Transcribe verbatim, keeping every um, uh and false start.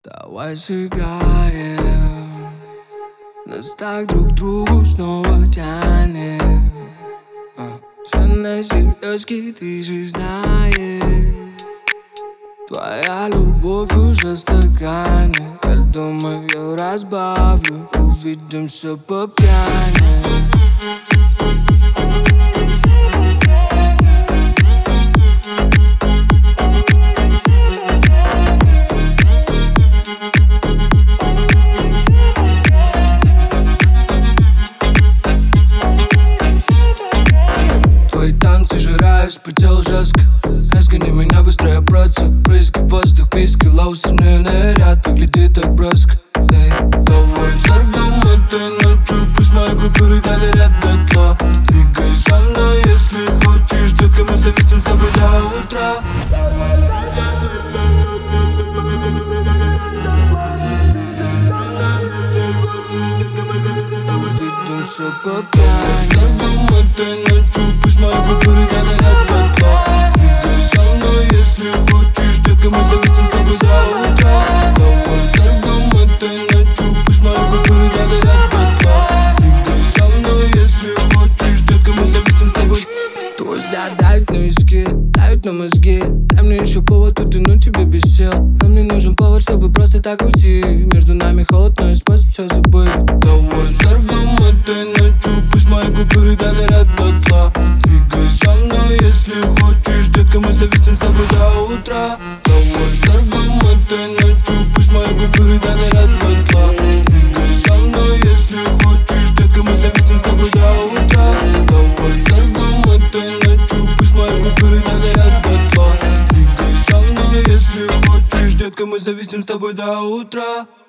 Давай сыграем, нас так друг к другу снова тянет. а, Все на серьезке, ты же знаешь. Твоя любовь уже в стакане. Я думаю, разбавлю, увидимся по пьяни. Твои танцы жирают, спутел жестко. Разгони меня быстрее, братцы. Брызги, воздух, виски, лоусный наряд выглядит так броско. Эй, давай взорвем этой ночью, пусть мои купюры догорят дотла. Двигай со мной, если хочешь, детка, мы зависим с тобой до утра. Увидимся по пьяни. Взорвем этой ночью, пусть мои купюры догорят дотла. Двигай со мной, если хочешь, детка, мы зависим с тобой до утра. Давай взорвем этой ночью, пусть мои купюры догорят дотла. Двигай со мной, если хочешь, детка, мы зависим с тобой. Твой взгляд давит на виски, давит на мозги. Дай мне еще повод утянуть тебе без сил. Нам не нужен повод, чтобы просто так уйти. Между нами холод, но есть способ все забыть. Давай взорвем этой ночью, пусть мои купюры догорят дотла. Двигай со мной, если хочешь, детка, мы зависим с тобой до утра. Давай взорвем этой ночью, пусть мои купюры догорят дотла. Двигай со мной, если хочешь, детка, мы зависим с тобой до утра. Давай взорвем этой ночью, пусть мои купюры догорят дотла. Двигай со мной, если хочешь, детка, мы зависим с тобой до утра.